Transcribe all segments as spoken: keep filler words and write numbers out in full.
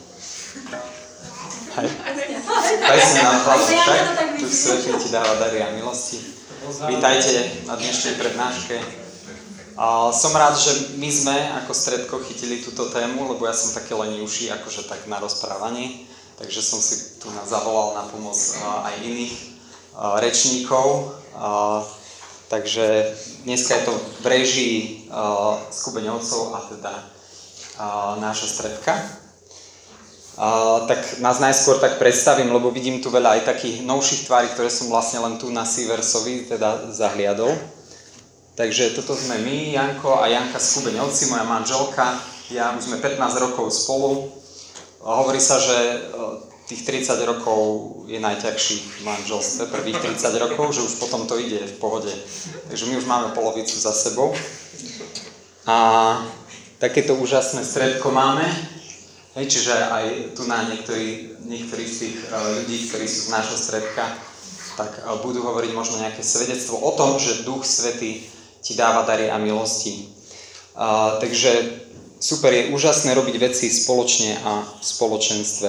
Hej. Presne na chválu však, Duch Svätý ti dáva dary a milosti. Vítajte na dnešnej prednáške. A som rád, že my sme ako Stredko chytili túto tému, lebo ja som taký lenivší, akože tak na rozprávanie. Takže som si tu zavolal na pomoc aj iných rečníkov. Takže dneska je to v réžii Skubeňovcov a teda nášho Stredka. Uh, tak nás najskôr tak predstavím, lebo vidím tu veľa aj takých novších tvári, ktoré som vlastne len tu na Siversovi teda zahliadol. Takže toto sme my, Janko a Janka Skubeňovci, moja manželka. Ja už sme pätnásť rokov spolu. Uh, hovorí sa, že uh, tých tridsať rokov je najťažší v manželstve, prvých tridsať rokov, že už potom to ide v pohode. Takže my už máme polovicu za sebou. A takéto úžasné stredko máme. Hej, čiže aj tu na niektorí, niektorí z tých uh, ľudí, ktorí sú z nášho stredka, tak uh, budú hovoriť možno nejaké svedectvo o tom, že Duch Svätý ti dáva dary a milosti. Uh, takže super, je úžasné robiť veci spoločne a v spoločenstve.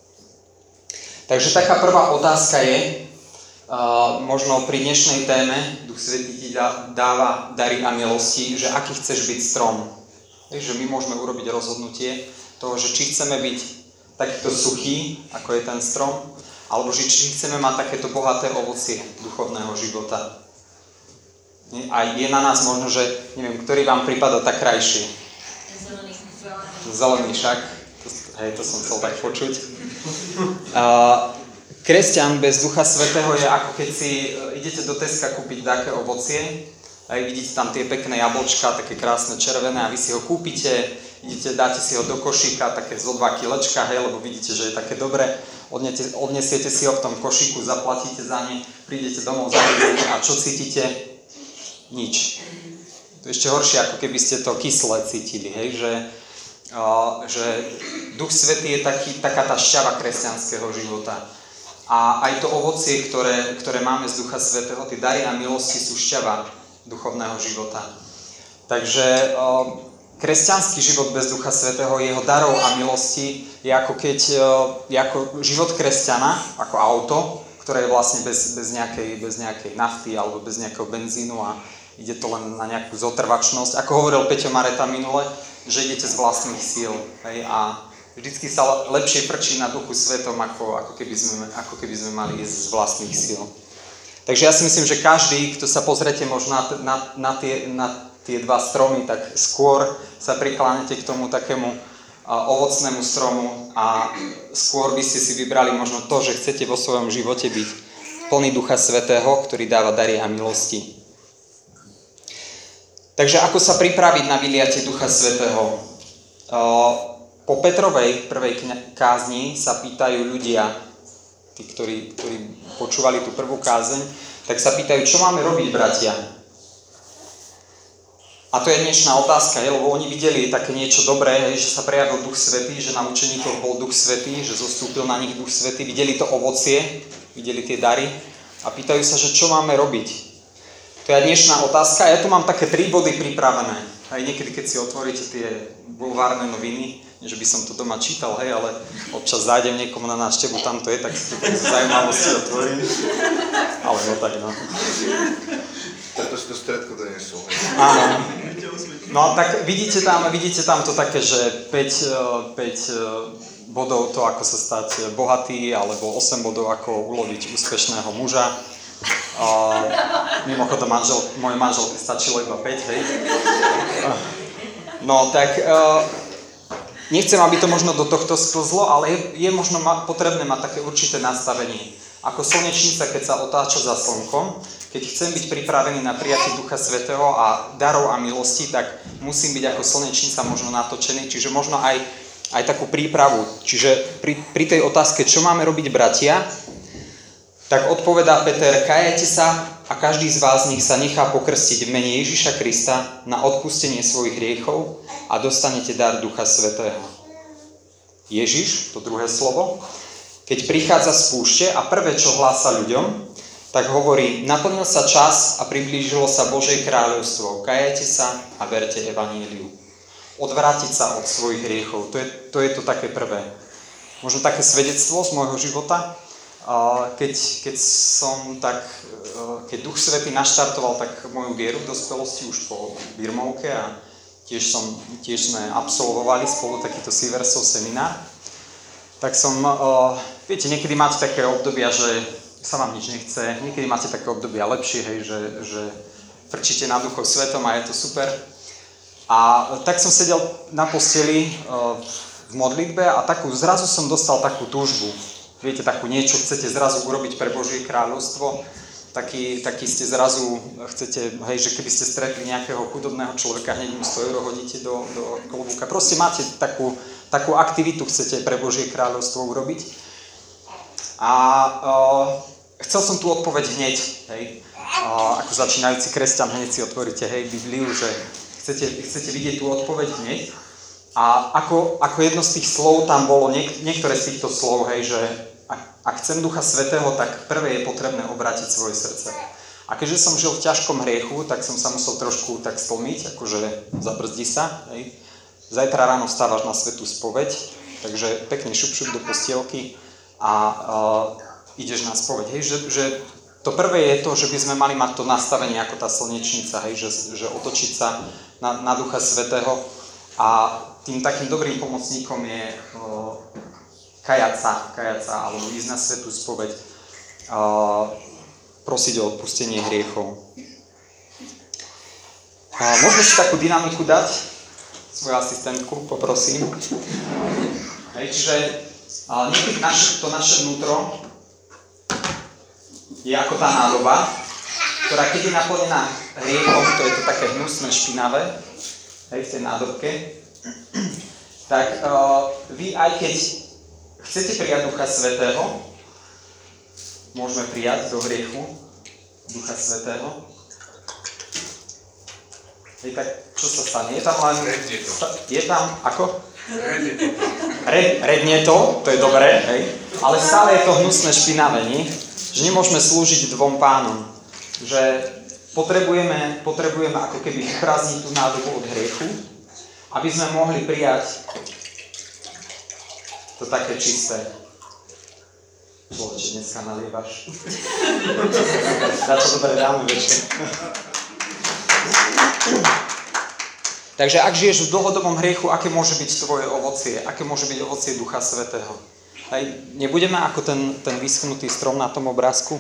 Takže taká prvá otázka je, uh, možno pri dnešnej téme Duch Svätý ti dá, dáva dary a milosti, že aký chceš byť strom. Takže my môžeme urobiť rozhodnutie, toho, že či chceme byť takýto suchý, ako je ten strom, alebo že či chceme mať takéto bohaté ovocie duchovného života. A je na nás možno, že neviem, ktorý vám prípada tak krajšie. Zelený. Zelený však. Hej, to som chcel tak počuť. Uh, kresťan bez Ducha Svätého je ako keď si idete do Teska kúpiť také ovocie, a vidíte tam tie pekné jablčka, také krásne červené a vy si ho kúpite, idete, dáte si ho do košíka, také zo dva kilečka, hej, lebo vidíte, že je také dobré, odnete, odnesiete si ho v tom košíku, zaplatíte za ne, prídete domov, zahodíte a čo cítite? Nič. To je ešte horšie, ako keby ste to kyslé cítili, hej, že, uh, že Duch Svätý je taký, taká tá šťava kresťanského života. A aj to ovocie, ktoré, ktoré máme z Ducha Svätého, tie dary a milosti sú šťava duchovného života. Takže uh, kresťanský život bez Ducha Svätého, jeho darov a milosti je ako keď je ako život kresťana, ako auto, ktoré je vlastne bez, bez, nejakej, bez nejakej nafty alebo bez nejakého benzínu a ide to len na nejakú zotrvačnosť. Ako hovoril Peťo Mareta minule, že idete z vlastných síl. Hej, a vždycky sa lepšie frčí na Duchu Svätom, ako, ako, keby sme, ako keby sme mali ísť z vlastných síl. Takže ja si myslím, že každý, kto sa pozriete možno na, na, na tie... Na tie dva stromy, tak skôr sa prikláňate k tomu takému uh, ovocnému stromu a skôr by ste si vybrali možno to, že chcete vo svojom živote byť plný Ducha Svätého, ktorý dáva dary a milosti. Takže ako sa pripraviť na vyliatie Ducha Svätého? Uh, po Petrovej prvej kázni sa pýtajú ľudia, tí, ktorí, ktorí počúvali tú prvú kázeň, tak sa pýtajú, čo máme robiť, bratia? A to je dnešná otázka, je, lebo oni videli také niečo dobré, že sa prejavil Duch Svätý, že na učeníkoch bol Duch Svätý, že zostúpil na nich Duch Svätý, videli to ovocie, videli tie dary a pýtajú sa, že čo máme robiť. To je dnešná otázka a ja tu mám také tri body pripravené. Aj niekedy, keď si otvoríte tie bulvárne noviny, nie že by som to doma čítal, hej, ale občas zájdem niekomu na návštevu, tam to je, tak si to zaujímavosti otvorím. Ale no tak no. Preto si to Stredko donesol. Áno. No tak vidíte tam, vidíte tam to také, že päť, päť bodov to, ako sa stať bohatý, alebo osem bodov, ako uloviť úspešného muža. Uh, mimochodom, manžel, môj manželke stačilo iba päť, hej. No tak, uh, nechcem, aby to možno do tohto sklzlo, ale je, je možno ma, potrebné mať také určité nastavenie. Ako slnečnica, keď sa otáča za slnkom, keď chcem byť pripravený na prijatie Ducha Svätého a darov a milosti, tak musím byť ako slnečnica možno natočený, čiže možno aj, aj takú prípravu. Čiže pri, pri tej otázke, čo máme robiť, bratia, tak odpovedá Peter, kajajte sa a každý z vás nech sa nechá pokrstiť v mene Ježiša Krista na odpustenie svojich hriechov a dostanete dar Ducha Svätého. Ježiš, to druhé slovo, keď prichádza z púšte a prvé, čo hlása ľuďom, tak hovorí, naplnil sa čas a priblížilo sa Božie kráľovstvo. Kajajte sa a verte evanjeliu. Odvrátiť sa od svojich hriechov. To je, to je to také prvé. možno také svedectvo z môjho života. Keď, keď som tak, keď Duch Svätý naštartoval tak moju vieru v dospelosti už po birmovke a tiež, som, tiež sme absolvovali spolu takýto Siversov seminár, tak som, viete, niekedy máte také obdobia, že sa vám nič nechce, niekedy máte také obdobia lepšie, hej, že, že frčíte na Duchom Svetom a je to super. A tak som sedel na posteli v modlitbe a takú, zrazu som dostal takú túžbu. Viete, takú niečo chcete zrazu urobiť pre Božie kráľovstvo, taký, taký ste zrazu, chcete, hej, že keby ste stretli nejakého chudobného človeka, hneď mu sto eur hodíte do, do klobúka. Proste máte takú, takú aktivitu, chcete pre Božie kráľovstvo urobiť. A uh, chcel som tú odpoveď hneď, hej, uh, ako začínajúci kresťan, hneď si otvoríte, hej, Bibliu, že chcete, chcete vidieť tú odpoveď hneď. A ako, ako jedno z tých slov tam bolo, niek- niektoré z týchto slov, hej, že ak, ak chcem Ducha Svätého, tak prvé je potrebné obrátiť svoje srdce. A keďže som žil v ťažkom hriechu, tak som sa musel trošku tak stlmiť, akože zabrzdi sa, hej. Zajtra ráno vstávaš na svätú spoveď, takže pekne šup, šup do postielky a uh, ideš na spoveď, hej, že, že to prvé je to, že by sme mali mať to nastavenie ako tá slnečnica, hej, že, že otočiť sa na, na Ducha Svätého a tým takým dobrým pomocníkom je uh, kajať sa, kajať sa, alebo ísť na svätú spoveď, uh, prosiť o odpustenie hriechov. Uh, môžeme si takú dynamiku dať, svoju asistentku, poprosím. Hej, čiže uh, niekedy naš, to naše vnútro je ako tá nádoba, ktorá keď je naplnená hriechom, to je to také hnusné, špinavé, hej, v tej nádobke, tak uh, vy aj keď chcete prijať Ducha Svätého, môžeme prijať do hriechu Ducha Svätého. Hej, tak čo sa stane? Je tam len... Je tam, ako? Red, redne to, to je dobré, hej? Ale stále je to hnusné, špinavé, nie? Že nemôžeme slúžiť dvom pánom. Že potrebujeme, potrebujeme ako keby vyprázdniť tú nádobu od hriechu, aby sme mohli prijať to také čisté. Človeče, dneska nalievaš. Dá čo dobre dáme večer. Takže ak žiješ v dlhodobom hriechu, aké môže byť tvoje ovocie? Aké môže byť ovocie Ducha Svätého? Hej, nebudeme ako ten, ten vyschnutý strom na tom obrázku?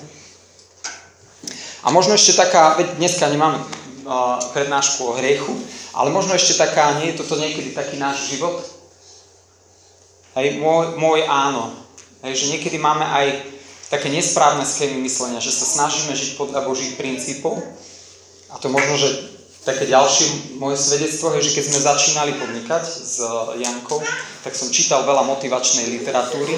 A možno ešte taká, veď dneska nemáme uh, prednášku o hriechu, ale možno ešte taká, nie je toto niekedy taký náš život? Hej, môj, môj áno. Hej, že niekedy máme aj také nesprávne schémy myslenia, že sa snažíme žiť podľa Božích princípov. A to možno, že také ďalšie moje svedectvo, hej, že keď sme začínali podnikať s Jankou, tak som čítal veľa motivačnej literatúry.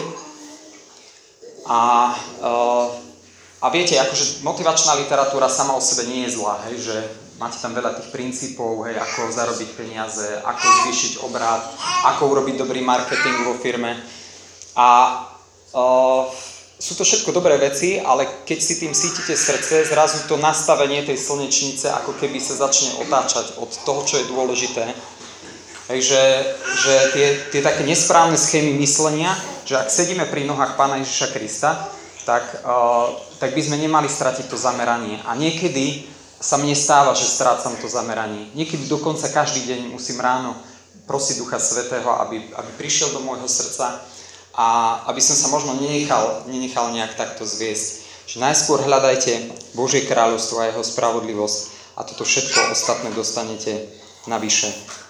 A, uh, a viete, akože motivačná literatúra sama o sebe nie je zlá, hej, že máte tam veľa tých princípov, hej, ako zarobiť peniaze, ako zvýšiť obrat, ako urobiť dobrý marketing vo firme. A uh, sú to všetko dobré veci, ale keď si tým cítite srdce, zrazu to nastavenie tej slnečnice ako keby sa začne otáčať od toho, čo je dôležité. Takže že tie, tie také nesprávne schémy myslenia, že ak sedíme pri nohách Pána Ježiša Krista, tak, uh, tak by sme nemali stratiť to zameranie. A niekedy sa mne stáva, že strácam to zameranie. Niekedy dokonca každý deň musím ráno prosiť Ducha Svätého, aby, aby prišiel do môjho srdca a aby som sa možno nenechal, nenechal nejak takto zviesť. Že najskôr hľadajte Božie kráľovstvo a jeho spravodlivosť a toto všetko ostatné dostanete navyše.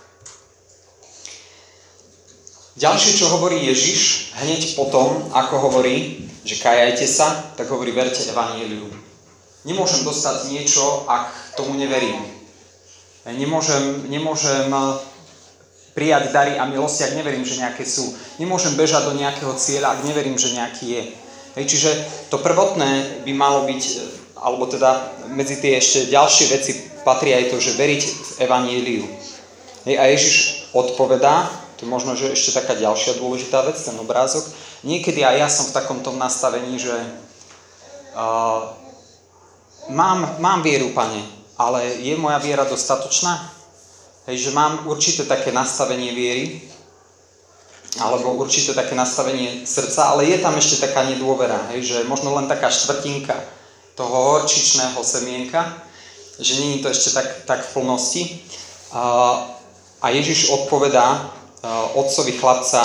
Ďalšie, čo hovorí Ježiš, hneď potom, ako hovorí, že kajajte sa, tak hovorí, verte evanjeliu. Nemôžem dostať niečo, ak tomu neverím. Nemôžem, nemôžem prijať dary a milosti, ak neverím, že nejaké sú. Nemôžem bežať do nejakého cieľa, ak neverím, že nejaký je. Hej, čiže to prvotné by malo byť, alebo teda medzi tie ešte ďalšie veci patrí aj to, že veriť v evanjeliu. Hej, a Ježiš odpovedá, to je možno, že ešte taká ďalšia dôležitá vec, ten obrázok. Niekedy aj ja som v takomto nastavení, že uh, mám, mám vieru, Pane, ale je moja viera dostatočná? Hej, že mám určité také nastavenie viery alebo určite také nastavenie srdca, ale je tam ešte taká nedôvera, hej, že možno len taká štvrtinka toho horčičného semienka, že nie je to ešte tak, tak v plnosti. A, a Ježiš odpovedá otcovi chlapca,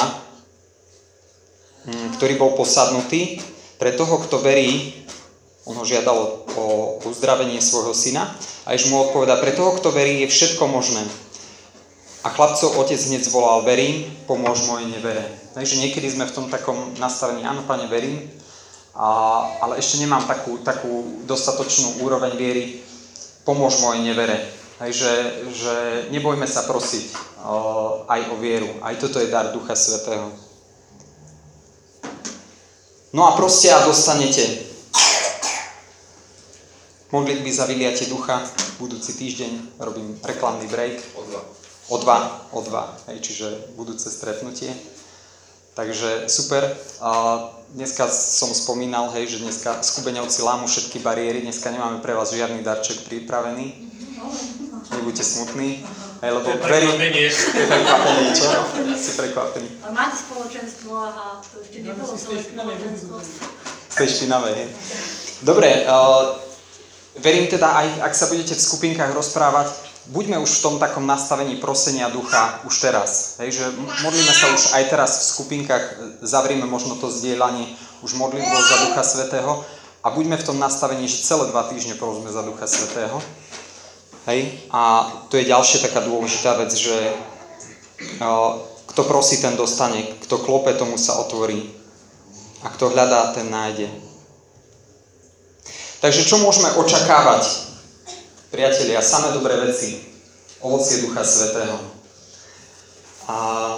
ktorý bol posadnutý, pre toho, kto verí, on ho žiadal o uzdravenie svojho syna, a Ježiš mu odpovedá, pre toho, kto verí, je všetko možné. A chlapcov otec hneď zvolal, verím, pomôž mojej nevere. Takže niekedy sme v tom takom nastavení, áno, Pane, verím, a, ale ešte nemám takú, takú dostatočnú úroveň viery, pomôž mojej nevere. Takže že nebojme sa prosiť uh, aj o vieru. Aj toto je dar Ducha Svätého. No a proste a dostanete modlitby za vyliatie ducha. Budúci týždeň robím reklamný break. O dva. O dva, o dva, hej, čiže budúce stretnutie. Takže super. A dneska som spomínal, hej, že dneska Skubeňovci lámu všetky bariéry. Dneska nemáme pre vás žiadny darček pripravený. Nebuďte smutní, hej, lebo verím... Je prekvapenie, čo? Si prekvapení. Ale máte spoločenstvo a to ešte nebolo celé spoločenstvo. Z tej špinavej, hej. Dobre, uh, verím teda aj, ak sa budete v skupinkách rozprávať, buďme už v tom takom nastavení prosenia ducha už teraz. Hej, že modlíme sa už aj teraz v skupinkách, zavrieme možno to zdieľanie už modlitbou za Ducha Svätého a buďme v tom nastavení, že celé dva týždne prosíme za Ducha Svätého. Hej, a to je ďalšia taká dôležitá vec, že uh, kto prosí, ten dostane, kto klope, tomu sa otvorí a kto hľadá, ten nájde. Takže čo môžeme očakávať, priatelia? Samé dobré veci, ovocie Ducha Svätého. A,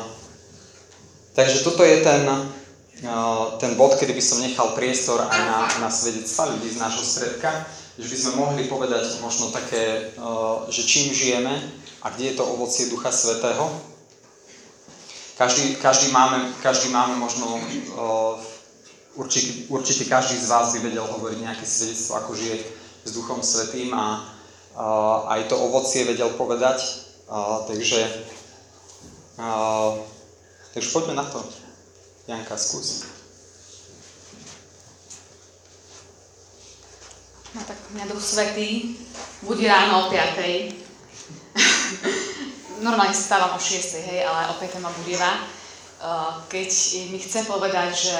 takže toto je ten, uh, ten bod, kedy by som nechal priestor aj na, na svedectva ľudí z nášho stredka, že by sme mohli povedať možno také, uh, že čím žijeme a kde je to ovocie Ducha Svätého. Každý, každý, máme, každý máme možno, uh, určite, určite každý z vás by vedel hovoriť nejaké svedectvo, ako žije s Duchom Svätým a uh, aj to ovocie vedel povedať. Uh, takže, uh, takže poďme na to. Janka, skús. No tak mňa Duch Svätý budí ráno o piatej. Normálne stávam o šiestej, hej, ale o piatej ma budieva. Keď mi chce povedať, že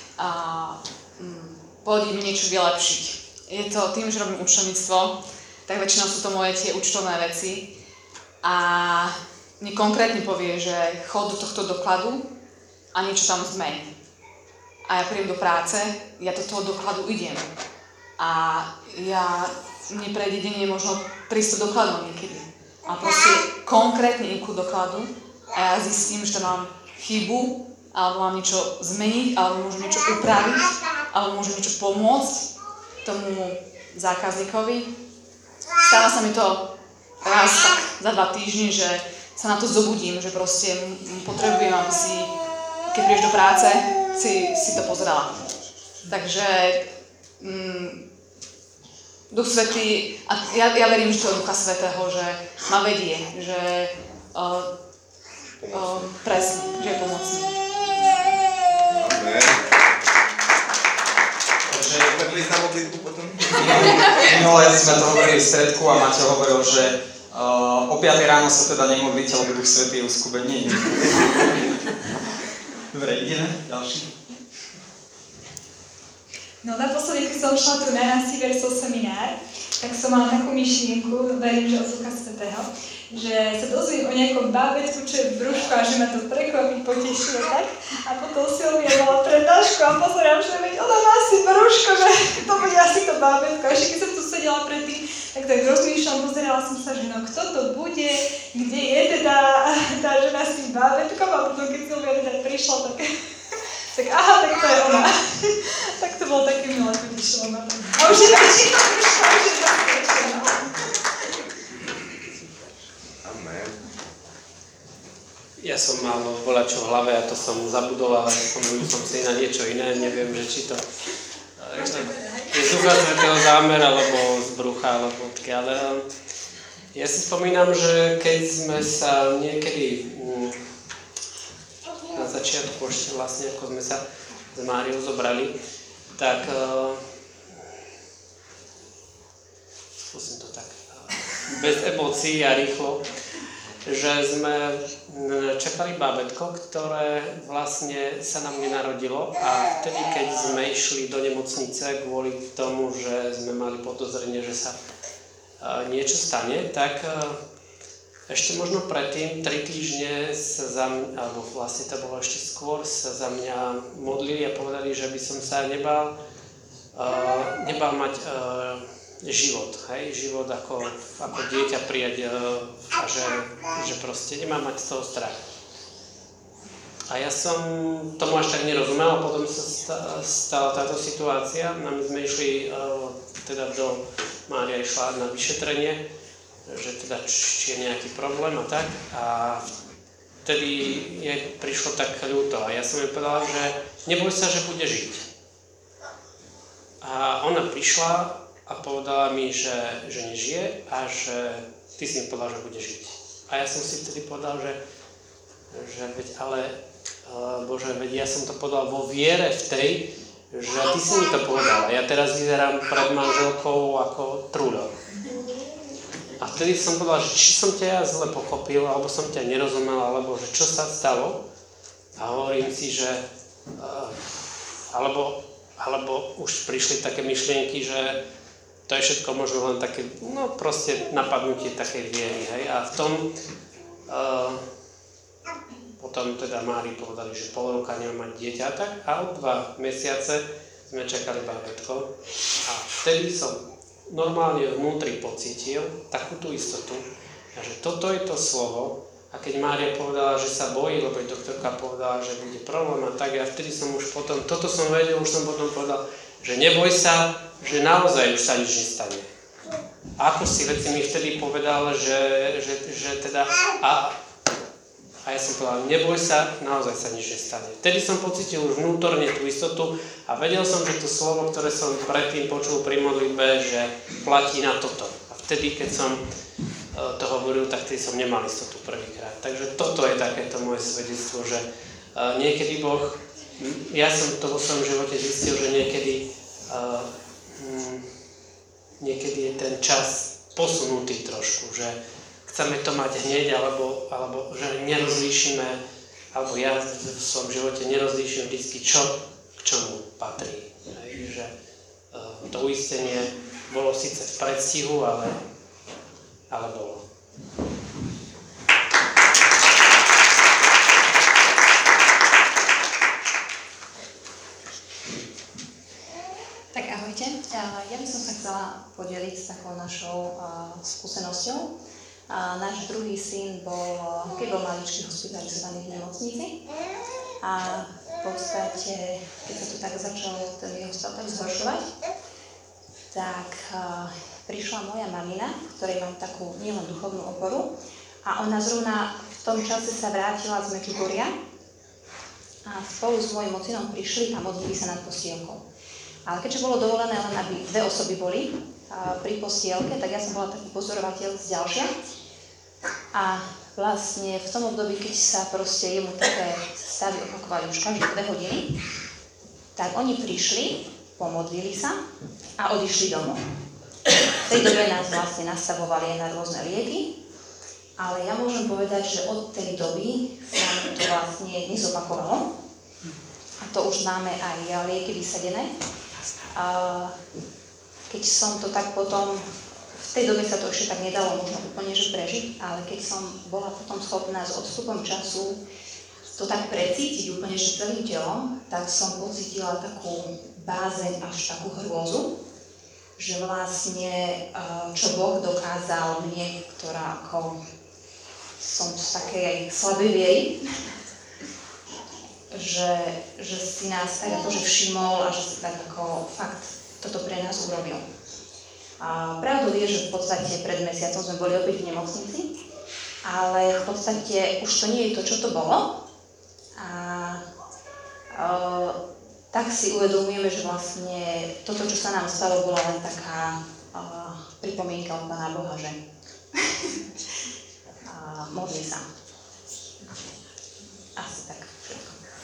pôjde mi niečo vylepšiť. Je to tým, že robím účtovníctvo, tak väčšinou sú to moje tie účtovné veci. A mi konkrétne povie, že chod do tohto dokladu a niečo tam zmeň. A ja prídem do práce, ja do toho dokladu idem. A ja, mne prejde denne možno tristo dokladov niekedy. A proste konkrétne idem ku dokladu a ja zistím, že tam mám chybu, alebo mám niečo zmeniť, alebo môžem niečo upraviť, alebo môžem niečo pomôcť tomu zákazníkovi. Stáva sa mi to raz tak za dva týždne, že sa na to zobudím, že proste potrebujem, aby si, keď prídeš do práce, si, si to pozerala. Takže mm, Duch Svätý, a ja, ja verím, že to je Ducha Svätého, že ma vedie, že uh, uh, presne, že je pomocný. Amen. Takže budeme ísť na modlitbu potom? Minulé sme to hovorili v stredku a Maťo hovoril, že uh, o piatej ráno sa teda nemodlíte, lebo Duch Svätý je uskubenie. Dobre, ideme. Ďalší. No naposledy, keď som šla tu na Siversov seminár, tak som mala takú myšlienku, verím, že od Ducha Svätého, že sa dozviem o nejakom bábätku, čo je v brúšku a že ma to prekvapí, potešilo tak. A potom Silvia mala prednášku a pozerám, že veď ona má asi brúško, že to bude asi to bábätko. A ešte keď som tu sedela predtým, tak tak rozmýšľam, pozerala som sa, že no kto to bude, kde je teda tá žena s tým bábätkom a potom keď Silvia teda prišla, tak... Tak aha, tak to je ona. Tak to bolo také milé, potešilo ma to. A už je väčšie, už je väčšie, no. Amen. Ja som mal voľačo v hlave a to som zabudol, ale spomínal som si na niečo iné, neviem, že či to je z Ducha Svätého zámer, alebo z brucha, alebo odkiaľ. Ale ja si spomínam, že keď sme sa niekedy na začiatku, ešte vlastne ako sme sa s Máriou zobrali, tak uh, skúsim to tak uh, bez emócií a rýchlo, že sme čakali bábätko, ktoré vlastne sa nám nenarodilo a vtedy, keď sme išli do nemocnice kvôli tomu, že sme mali podozrenie, že sa uh, niečo stane, tak uh, ešte možno predtým, tri týždne sa za mňa, alebo vlastne to bolo ešte skôr, sa za mňa modlili a povedali, že by som sa nebal, uh, nebal mať uh, život, hej, život ako, ako dieťa prijať uh, a že, že proste nemá mať z toho strach. A ja som tomu až tak nerozumel a potom sa stala táto situácia. A my sme išli, uh, teda do, Mária išla na vyšetrenie, že teda či je nejaký problém a tak. A vtedy jej prišlo tak ľúto a ja som jej povedala, že neboj sa, že bude žiť. A ona prišla a povedala mi, že, že nežije a že ty si mi povedal, že bude žiť. A ja som si vtedy povedal, že, že veď ale, uh, Bože, veď ja som to povedal vo viere v tej, že ty si mi to povedal. Ja teraz vyzerám pred manželkou ako trúdo. A vtedy som povedal, že či som ťa ja zle pochopil, alebo som ťa nerozumel, alebo že čo sa stalo. A hovorím si, že uh, alebo, alebo už prišli také myšlienky, že to je všetko možno len také, no proste napadnutie takej viery, hej. A v tom uh, potom teda Mári povedali, že pol roka nemá mať dieťa, tak a o dva mesiace sme čakali bábätko. A vtedy som normálne vnútri pocítil takú tú istotu, že toto je to slovo a keď Mária povedala, že sa bojí, lebo doktorka povedala, že bude problém a tak, ja vtedy som už potom, toto som vedel, už som potom povedal, že neboj sa, že naozaj už sa nič nestane. A ako si veci mi vtedy povedal, že, že, že teda, a, a ja som povedal, neboj sa, naozaj sa nič nestane. Vtedy som pocítil už vnútorne tú istotu a vedel som, že to slovo, ktoré som predtým počul pri modlitbe, že platí na toto. A vtedy, keď som to hovoril, tak vtedy som nemal istotu prvýkrát. Takže toto je takéto moje svedectvo, že niekedy Boh, ja som to vo svojom živote zistil, že niekedy, uh, hm, niekedy je ten čas posunutý trošku, že chceme to mať hneď, alebo, alebo že nerozlíšime, alebo ja v svojom živote nerozlíšim vždycky, čo k čomu patrí. Hej, že uh, to uistenie bolo síce v predstihu, ale, ale bolo. Tak ahojte. Ja by som sa chcela podeliť s takou našou uh, skúsenosťou. Uh, náš druhý syn bol, keď bol maličký, hospitalizovaný v nemocnici. A v podstate, keď sa to tak začalo, ten jeho stav tak zhoršovať, tak uh, prišla moja mamina, ktorej mám takú nielen duchovnú oporu. A ona zrovna v tom čase sa vrátila z Medžugorja a spolu s mojím ocinom prišli a modlili sa nad postielkou. Ale keďže bolo dovolené len, aby dve osoby boli a, pri postielke, tak ja som bola taký pozorovateľ z ďalšia. A vlastne v tom období, keď sa proste jemu také stavy opakovali už každé dve hodiny, tak oni prišli, pomodlili sa a odišli domov. V tej dobe nás vlastne nastavovali aj na rôzne lieky, ale ja môžem povedať, že od tej doby sa to vlastne nezopakovalo. A to už máme aj lieky vysadené. A keď som to tak potom, v tej dobe sa to ešte tak nedalo možno úplne že prežiť, ale keď som bola potom schopná s odstupom času to tak precítiť úplne že celým telom, tak som pocítila takú bázeň až takú hrôzu, že vlastne čo Boh dokázal mne, ktorá ako som z takej slabej viery, Že, že si nás tak akože všimol a že si tak ako fakt toto pre nás urobil. A pravdou je, že v podstate pred mesiacom sme boli opäť v nemocnici, ale v podstate už to nie je to, čo to bolo. A e, tak si uvedomujeme, že vlastne toto, čo sa nám stalo, bola len taká e, pripomienka od Pána Boha, že a modli sa. Asi tak všetko.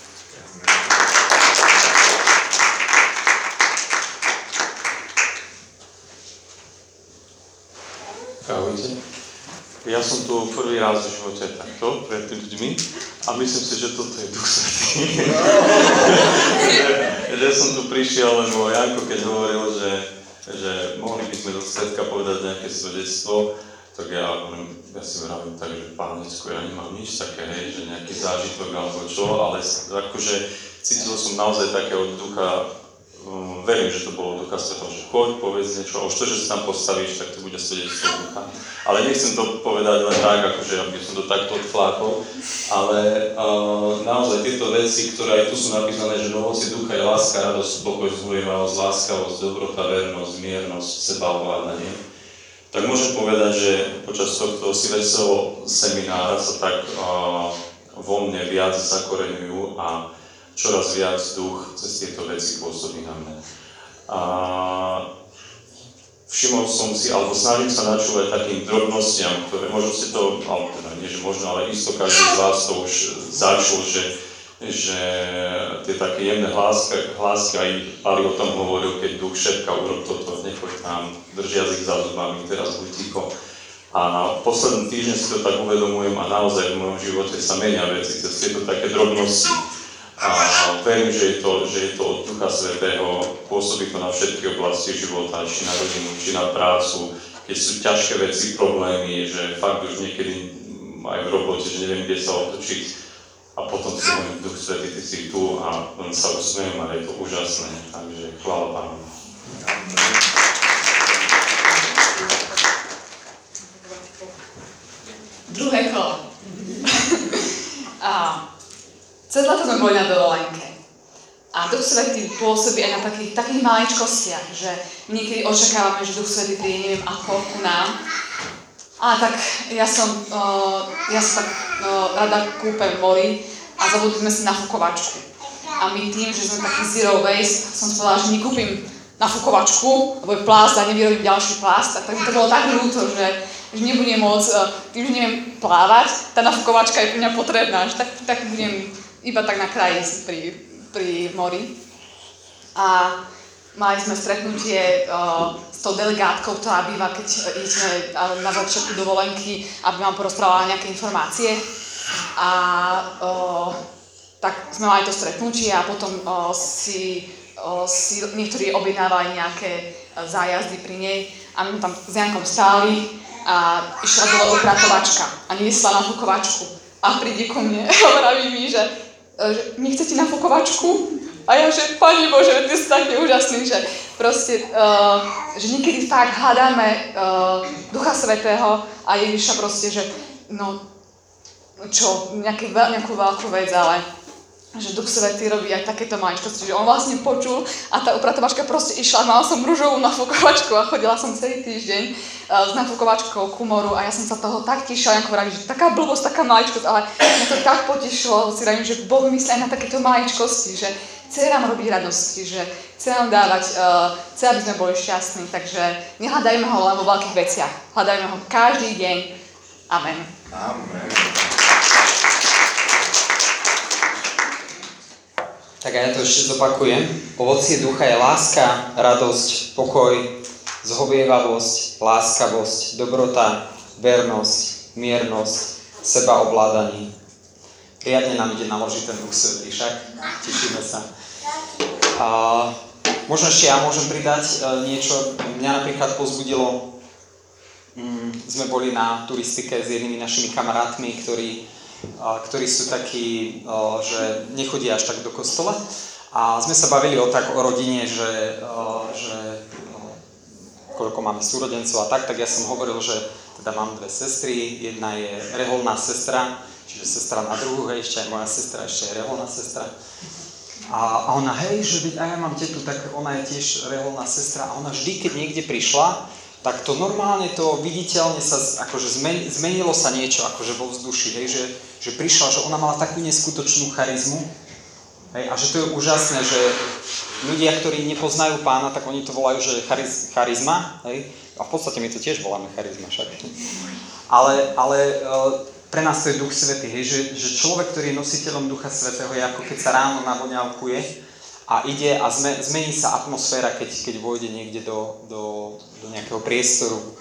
ahojte. Ja som tu prvý raz v živote takto, pred tými ľuďmi a myslím si, že toto je Duch Svätý. že, že som tu prišiel, lebo Janko keď hovoril, že, že mohli by sme do stredka povedať nejaké svedectvo, tak ja hovorím, ja si vravím tak, že pánecku, ja nemám nič také, hej, že nejaký zážitok alebo čo, ale akože cítil som naozaj takého ducha. Um, verím, že to bolo Ducha Svätého, že choď, povedz niečo, a už to, že sa tam postavíš, tak to bude svedectvo Ducha. Ale nechcem to povedať len tak, akože aby som to takto odflákol, ale uh, naozaj tieto veci, ktoré aj tu sú napísané, že no ovocie Ducha je láska, radosť, pokoj, zhovievavosť, láskavosť, dobrota, vernosť, miernosť, sebaovládanie, tak môžem povedať, že počas tohto Silvestrovho seminára sa tak uh, vo mne viac zakoreňujú a čoraz viac duch cez tieto veci pôsobí na mňa. A všimol som si, alebo snažím sa načúvať takým drobnostiam, ktoré možno si to, alebo teda nie, že možno, ale isto každý z vás to už začul, že, že tie také jemné hlásky, hlásky aj Pali o tom hovoril, keď duch šepka, urob toto, nechoď tam, drž jazyk za zubami, teraz buď ticho. A v poslednom týždni si to tak uvedomujem a naozaj v mojom živote sa menia veci cez tieto také drobnosti. A verím, že je to, že je to od Ducha Svätého, pôsobí to na všetky oblasti života, či na rodinu, či na prácu, keď sú ťažké veci, problémy, že fakt už niekedy aj v robote, že neviem, kde sa otočiť. A potom si hovorím, Duch Svätý, ty si tu a len sa usmejem a je to úžasné. Takže chvála Pánu. Druhé kolo. A cez leto sme boli na dovolenke. A Duch Svätý pôsobí aj na takých, takých maličkostiach, že my niekedy očakávame, že Duch Svätý príde neviem ako ku nám. A tak ja som, uh, ja som tak uh, rada kúpem v mori a zabudli sme si nafúkovačku. A my tým, že sme taký zero waste, som si povedala, že nekúpim nafúkovačku, lebo je plast a nevyrobím ďalší plast. A tak to bolo tak ľúto, že, že nebudem môcť, uh, tým, že neviem plávať, tá nafúkovačka je pre mňa potrebná, že tak, tak budem iba tak na kraji pri, pri mori. A mali sme stretnutie uh, s tou delegátkou, ktorá býva, keď ideme na začiatku dovolenky, aby vám porozprávala nejaké informácie. A uh, tak sme mali to stretnutie a potom uh, si, uh, si niektorí objednávali nejaké uh, zájazdy pri nej a my tam s Jankom stáli a išla dole upratovačka a niesla nafúkovačku a príde ku mne a vraví mi, že že nechcete nafúkovačku? A ja, že Pani Bože, ty si taký úžasný, že proste, uh, že niekedy fakt hľadáme uh, Ducha Svätého a Ježiša proste, že no, čo, nejaký, nejakú veľkú vec, ale že Duch Svätý robí aj takéto maličkosti, že on vlastne počul a tá upratovačka proste išla, mala som ružovú nafúkovačku a chodila som celý týždeň uh, s nafúkovačkou k moru a ja som sa toho tak tešila, ako vraví, že taká blbosť, taká maličkosť, ale mňa to tak potešilo, si vravím, že Boh myslí aj na takéto maličkosti, že chce nám robiť radosti, že chce nám dávať, uh, chce, aby sme boli šťastní, takže nehľadajme ho len vo veľkých veciach, hľadajme ho každý deň. Amen. Amen. Tak a ja to ešte zopakujem. Ovocie ducha je láska, radosť, pokoj, zhovievavosť, láskavosť, dobrota, vernosť, miernosť, sebaovládanie. Riadne nám ide naložiť ten Duch Svätý, však tešíme sa. A možno ešte ja môžem pridať niečo. Mňa napríklad povzbudilo, mm, sme boli na turistike s jednými našimi kamarátmi, ktorí ktorí sú takí, že nechodia až tak do kostola. A sme sa bavili o tak o rodine, že, že koľko máme súrodencov a tak, tak ja som hovoril, že teda mám dve sestry, jedna je reholná sestra, čiže sestra na druhu, hej, ešte aj moja sestra, ešte je reholná sestra. A, a ona, hej, že a ja mám tetu, tak ona je tiež reholná sestra a ona vždy, keď niekde prišla, tak to normálne to viditeľne sa, akože zmenilo sa niečo, akože vo vzduši, hej, že, že prišla, že ona mala takú neskutočnú charizmu, hej, a že to je úžasné, že ľudia, ktorí nepoznajú Pána, tak oni to volajú, že chariz, charizma, hej, a v podstate my to tiež voláme charizma však. Ale, ale pre nás to je Duch Svätý, hej, že, že človek, ktorý je nositeľom Ducha Svätého, je ako keď sa ráno navoňavkuje, a ide a zmení sa atmosféra, keď, keď vôjde niekde do, do, do nejakého priestoru.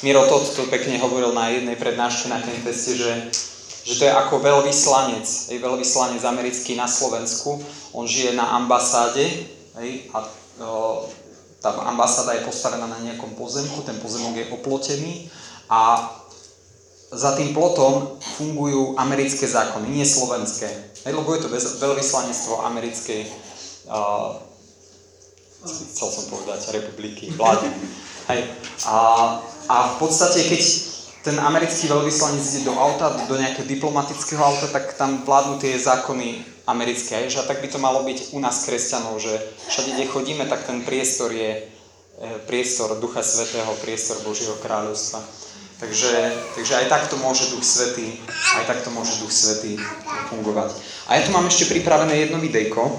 Miro Todt to pekne hovoril na jednej prednáške na Campfeste, že, že to je ako veľvyslanec, hej, veľvyslanec americký na Slovensku. On žije na ambasáde, hej, a o, tá ambasáda je postavená na nejakom pozemku, ten pozemok je oplotený a za tým plotom fungujú americké zákony, nie slovenské. Hej, lebo je to veľvyslanectvo americkej, uh, chcel som povedať, republiky, vlády. Hej. A, a v podstate, keď ten americký veľvyslanec ide do auta, do nejakého diplomatického auta, tak tam vládnu tie zákony americké. Hej. A tak by to malo byť u nás kresťanov, že všade, kde chodíme, tak ten priestor je priestor Ducha Svätého, priestor Božieho kráľovstva. Takže, takže aj takto môže Duch Svätý, aj takto môže Duch Svätý fungovať. A ja tu mám ešte pripravené jedno videjko.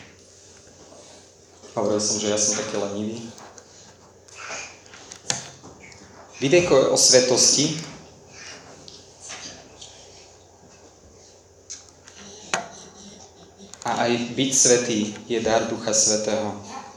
Hovoril som, že ja som taký lenivý. Videjko je o svetosti. A aj byť svätý je dar Ducha Svätého.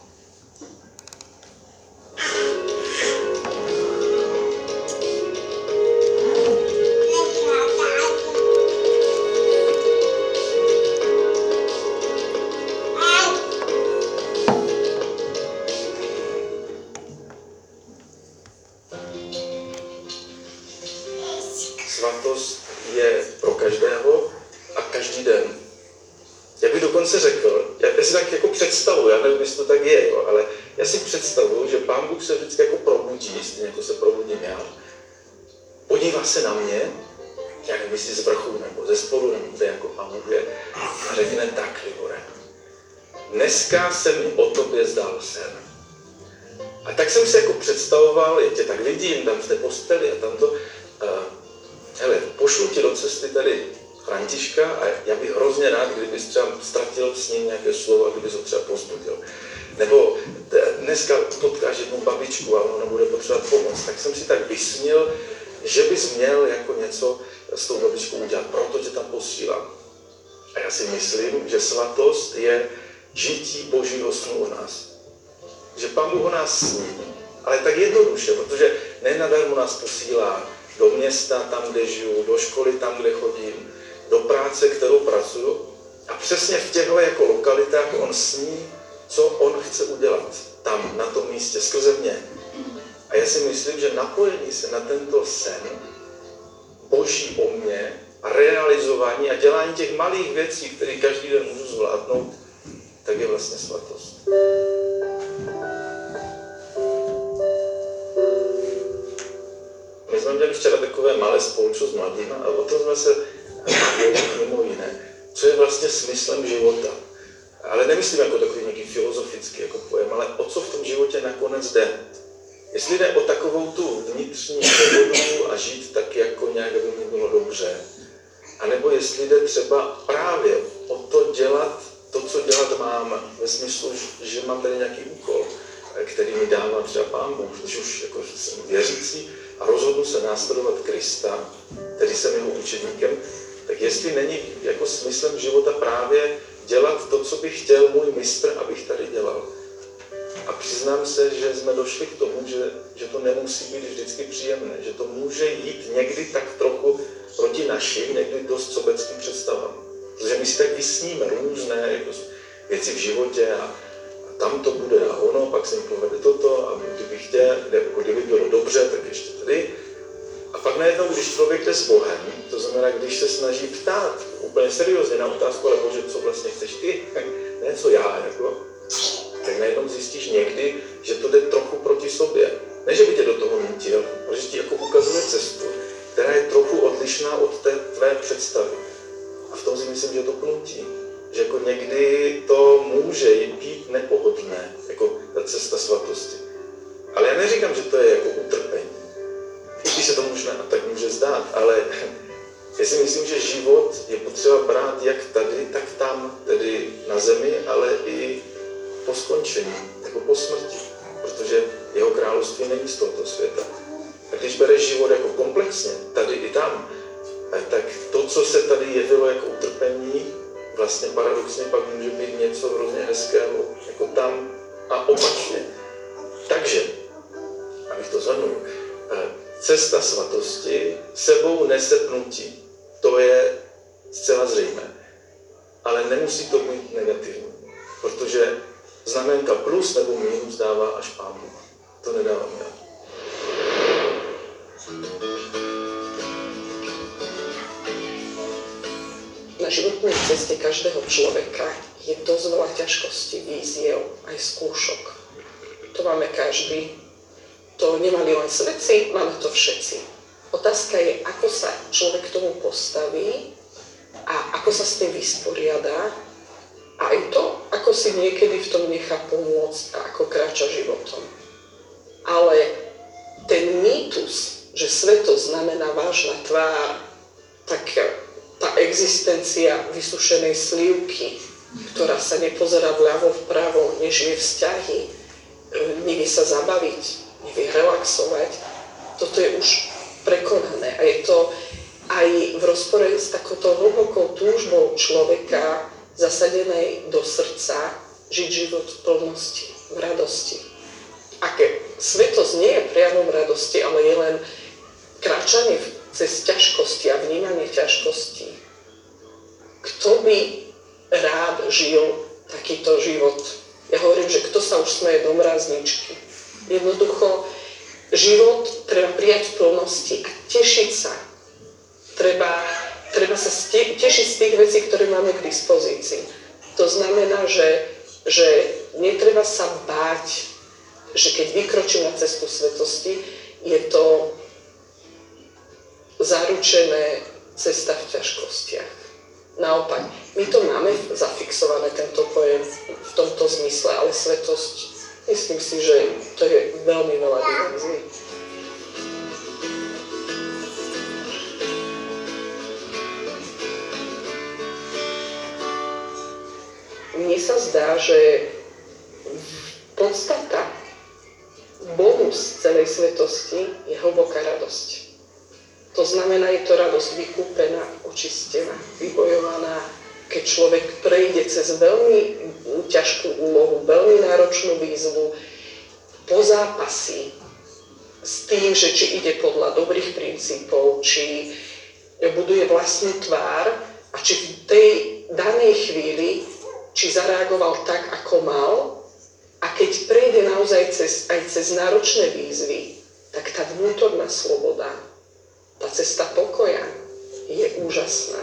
Svatost je pro každého a každý den. Já bych dokonce řekl, já si tak jako představuji, já nevím, jestli to tak je, jo, ale já si představuji, že Pán Bůh se vždycky jako probudí, stejně jako se probudím já, podívá se na mě, já nevím, jestli z vrchu nebo ze spodu, nebo kde jako Pán Bůh je, a řekne tak, Libore, dneska se mi o tobě zdál sen. A tak jsem si jako představoval, já tě tak vidím, tam v té posteli a tam to, uh, hele, pošlu ti do cesty tady Františka a já bych hrozně rád, kdybys třeba ztratil s ním nějaké slovo a kdybys ho třeba povzbudil. Nebo dneska potkáš jednu babičku a ona bude potřebovat pomoc, tak jsem si tak vysnil, že bys měl jako něco s tou babičkou udělat, proto tě tam posílám. A já si myslím, že svatost je žití Božího snu o nás. Že Pán Bůh o nás sní, ale tak jednoduše, protože nenadarmo nás posílá do města, tam, kde žiju, do školy, tam, kde chodím, do práce, kterou pracuju. A přesně v těchto jako lokalitách on sní, co on chce udělat tam, na tom místě, skrze mě. A já si myslím, že napojení se na tento sen, Boží o mě, a realizování a dělání těch malých věcí, které každý den můžu zvládnout, tak je vlastně svatost. My jsme měli včera takové malé spolčo s mladými a o tom jsme se mimo jiné, co je vlastně smyslem života. Ale nemyslím jako takový nějaký filozofický jako pojem, ale o co v tom životě nakonec jde. Jestli jde o takovou tu vnitřní svobodu a žít tak jako nějak, aby mi bylo dobře, anebo jestli jde třeba právě o to dělat to, co dělat mám, ve smyslu, že mám tady nějaký úkol, který mi dává třeba Pán Bůh, když už jako jsem věřící a rozhodnu se následovat Krista, který jsem jeho učedníkem, tak jestli není jako smyslem života právě dělat to, co bych chtěl můj mistr, abych tady dělal. A přiznám se, že jsme došli k tomu, že, že to nemusí být vždycky příjemné, že to může jít někdy tak trochu proti našim, někdy dost sobeckým představám. Protože my si tak vysníme různé jako věci v životě a, a tam to bude a ono, pak se mi povede toto a kdyby chtěl, kdyby bylo dobře, tak ještě tady. A pak najednou, když člověk jde s Bohem, to znamená, když se snaží ptát úplně seriózně na otázku, ale Bože, co vlastně chceš ty, ne co já, jako, tak najednou zjistíš někdy, že to jde trochu proti sobě. Ne, že by tě do toho nutil, ale že ti jako ukazuje cestu, která je trochu odlišná od té tvé představy. A v tom si myslím, že je to pnutí. Že jako někdy to může být nepohodlné, jako ta cesta svatosti. Ale já neříkám, že to je jako utrpení. I když se to možná tak může zdát, ale já si myslím, že život je potřeba brát jak tady, tak tam, tedy na zemi, ale i po skončení, jako po smrti. Protože jeho království není z tohoto světa. A když bereš život jako komplexně, tady i tam, tak to, co se tady jevilo jako utrpení, vlastně paradoxně pak může být něco hrozně hezkého, jako tam a opačně. Takže, abych to zhrnul, cesta svatosti sebou nese pnutí. To je zcela zřejmé. Ale nemusí to být negativní, protože znamenka plus nebo minus dává až Pán Bůh. To nedávám já. Na životnej ceste každého človeka je dosť veľa ťažkostí, víziev, aj skúšok. To máme každý. To nemali len svetci, máme to všetci. Otázka je, ako sa človek k tomu postaví a ako sa s tým vysporiada a aj to, ako si niekedy v tom nechá pomôcť a ako kráča životom. Ale ten mýtus, že svetosť znamená vážna tvár, tak tá existencia vysušenej slivky, ktorá sa nepozerá vľavo vpravo, nežije vzťahy, nevie sa zabaviť, nevie relaxovať, toto je už prekonané a je to aj v rozpore s takouto hlbokou túžbou človeka zasadenej do srdca žiť život v plnosti, v radosti. Aké svetosť nie je prejavom radosti, ale je len kráčanie cez ťažkosti a vnímanie ťažkostí. Kto by rád žil takýto život? Ja hovorím, že kto sa už smeje do mrazničky. Jednoducho, život treba prijať v plnosti a tešiť sa. Treba, treba sa tešiť z tých vecí, ktoré máme k dispozícii. To znamená, že, že netreba sa báť, že keď vykročím na cestu svetosti, je to zaručené cesta v ťažkostiach. Naopak, my to máme zafixované, tento pojem v tomto zmysle, ale svetosť, myslím si, že to je veľmi veľa dimenzií. Mne sa zdá, že podstata, bonus celej svetosti je hlboká radosť. To znamená, je to radosť vykúpená, očistená, vybojovaná, keď človek prejde cez veľmi ťažkú úlohu, veľmi náročnú výzvu, pozápasí s tým, že či ide podľa dobrých princípov, či buduje vlastnú tvár a či v tej danej chvíli, či zareagoval tak, ako mal, a keď prejde naozaj cez, aj cez náročné výzvy, tak tá vnútorná sloboda, tá cesta pokoja je úžasná.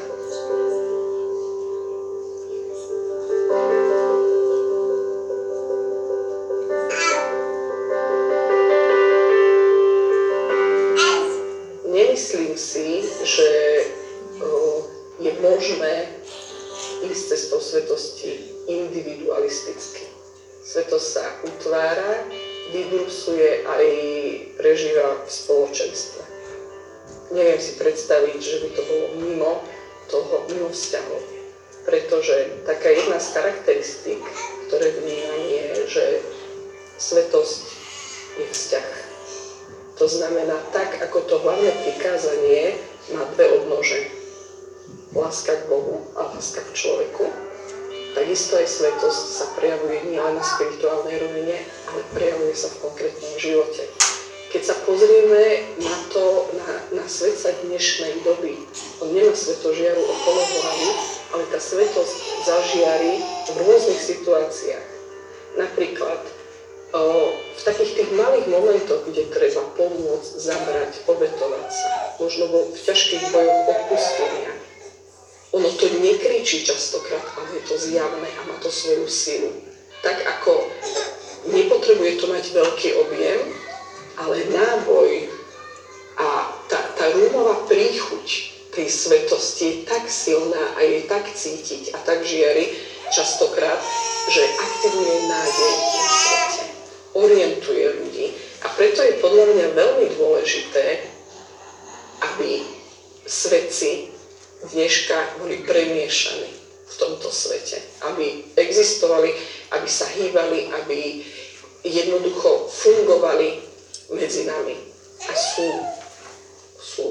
Nemyslím si, že je možné ísť cestou svetosti individualisticky. Svetosť sa utvára, vybrusuje a aj prežíva v spoločenstve. Neviem si predstaviť, že by to bolo mimo toho, mimo vzťahov. Pretože taká jedna z charakteristík, ktoré vnímam, je, že svetosť je vzťah. To znamená, tak ako to hlavné prikázanie má dve odnože. Láska k Bohu a láska k človeku. Takisto aj svetosť sa prejavuje nielen na spirituálnej rovine, ale prejavuje sa v konkrétnom živote. Keď sa pozrieme na to, na, na svet sa dnešnej doby, on nemá svetožiaru okolo hlavy, ale tá svetosť zažiari v rôznych situáciách. Napríklad o, v takých tých malých momentoch, kde treba pomôcť, zabrať, obetovať sa, možno vo, v ťažkých bojoch odpustenia. Ono to nekričí častokrát, ale je to zjavné a má to svoju silu. Tak ako nepotrebuje to mať veľký objem, ale náboj a tá, tá rúmová príchuť tej svetosti je tak silná a je tak cítiť a tak žiari častokrát, že aktivuje nádej na svete, orientuje ľudí. A preto je podľa mňa veľmi dôležité, aby svetci dneška boli premiešaní v tomto svete. Aby existovali, aby sa hýbali, aby jednoducho fungovali medzi nami. A sú. Sú.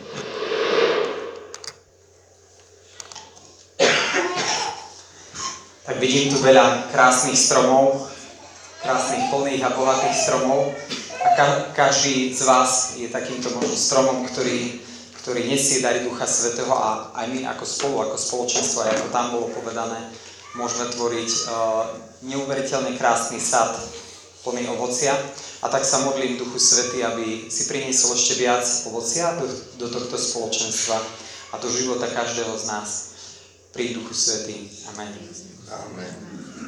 Tak vidím tu veľa krásnych stromov, krásnych plných a bohatých stromov. A ka- každý z vás je takýmto možno stromom, ktorý, ktorý nesie dary Ducha Svätého a aj my ako spolu, ako spoločenstvo, aj ako tam bolo povedané, môžeme tvoriť uh, neuveriteľne krásny sad plný ovocia. A tak sa modlím Duchu Svätý, aby si priniesol ešte viac ovocia do, do tohto spoločenstva a do života každého z nás. Pri Duchu Svätý. Amen. Amen.